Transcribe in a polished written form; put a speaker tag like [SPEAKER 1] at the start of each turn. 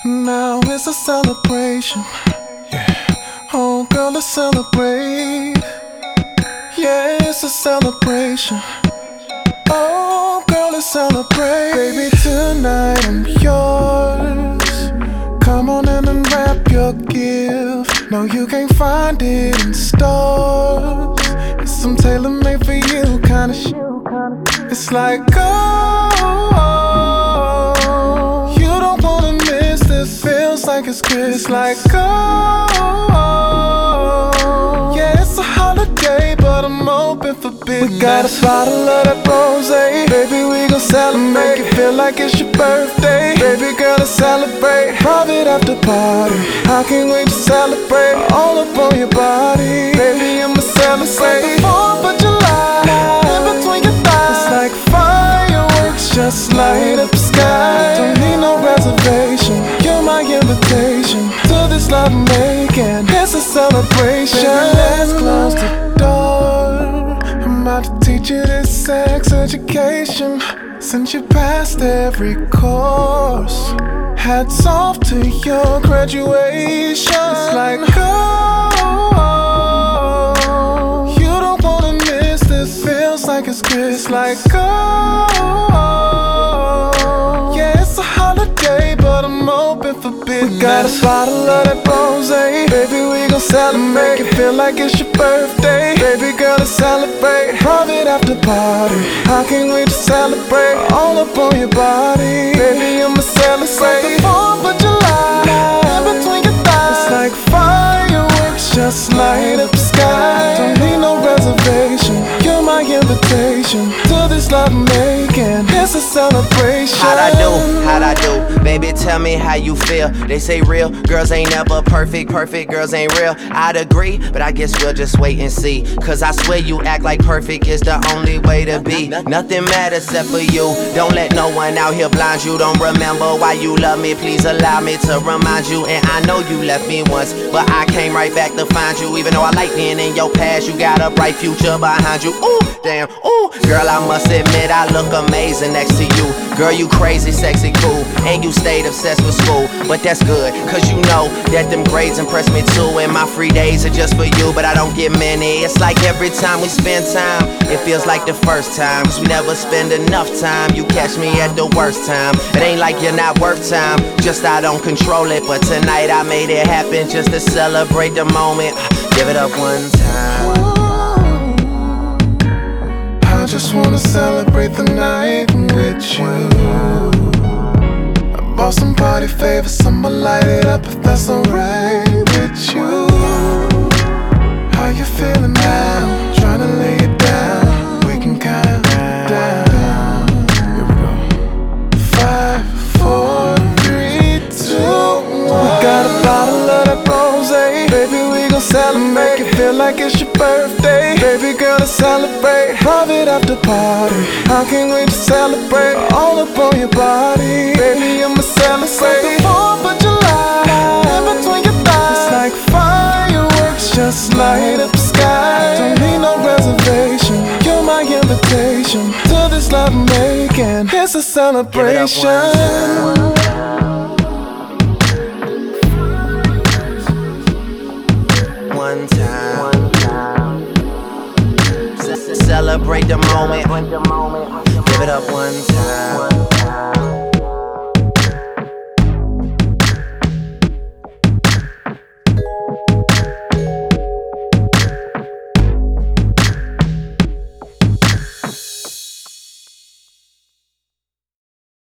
[SPEAKER 1] Now it's a celebration. Yeah. Oh, girl, let's celebrate. Yeah, it's a celebration. Oh, girl, let's celebrate. Baby, tonight I'm yours. Come on in and wrap your gift. No, you can't find it in stores. It's some tailor-made for you kind of shit. It's like, oh, you don't wanna miss this. Feels like it's good. It's like, oh, yeah, it's a holiday, but I'm open for business. We got a bottle of that rosé, baby, we gon' celebrate. Make it feel like it's your birthday, baby girl, let's celebrate. Private after party, I can't wait to celebrate. All up on your body, baby, I'ma celebrate. It's like the 4th of July, in between your thighs. It's like fireworks, just light up the sky. Don't need no reservation, you're my invitation to this love making. It's a celebration. Baby, let's close the door. I'm about to teach you this sex education. Since you passed every course, hats off to your graduation. It's like, oh, you don't wanna miss this. Feels like it's good. It's like, oh, yeah, it's a holiday, but I'm open for business. We got a bottle of that rosé, baby, we gon' celebrate. Make it feel like it's your birthday, baby girl, let's celebrate. Private after party, I can't wait to celebrate. All up on your body, baby, I'ma celebrate. It's like the 4th of July, in between your thighs. It's like fireworks, just light up the sky. Don't need no reservation, you're my invitation to this love making. It's a celebration.
[SPEAKER 2] How'd I do? How'd I do? Baby, tell me how you feel. They say real girls ain't never perfect, perfect girls ain't real. I'd agree, but I guess we'll just wait and see. Cause I swear you act like perfect is the only way to be. Nothing matters except for you. Don't let no one out here blind you. Don't remember why you love me. Please allow me to remind you. And I know you left me once, but I came right back to find you. Even though I like being in your past, you got a bright future behind you. Ooh, damn, ooh. Girl, I must admit I look amazing next to you. Girl, you crazy, sexy, cool. And you stayed obsessed with school. But that's good, cause you know that them grades impress me too. And my free days are just for you, but I don't get many. It's like every time we spend time, it feels like the first time. Cause we never spend enough time. You catch me at the worst time. It ain't like you're not worth time, just I don't control it. But tonight I made it happen just to celebrate the moment. Give it up one time.
[SPEAKER 1] I just wanna celebrate the night with you. I bought some party favors, I'ma light it up if that's alright with you. How you feeling now? Tryna lay it down. We can count down. Here we go. 5, 4, 3, 2, 1. We got a bottle of that rosé, baby, we gon' celebrate. Make it feel like it's your birthday, baby girl, let's celebrate. Private after party, I can't wait to celebrate. All up on your body, baby, I'ma celebrate. It's like the 4th of July, in between your thighs. It's like fireworks, just light up the sky. Don't need no reservation, you're my invitation to this love making. It's a celebration.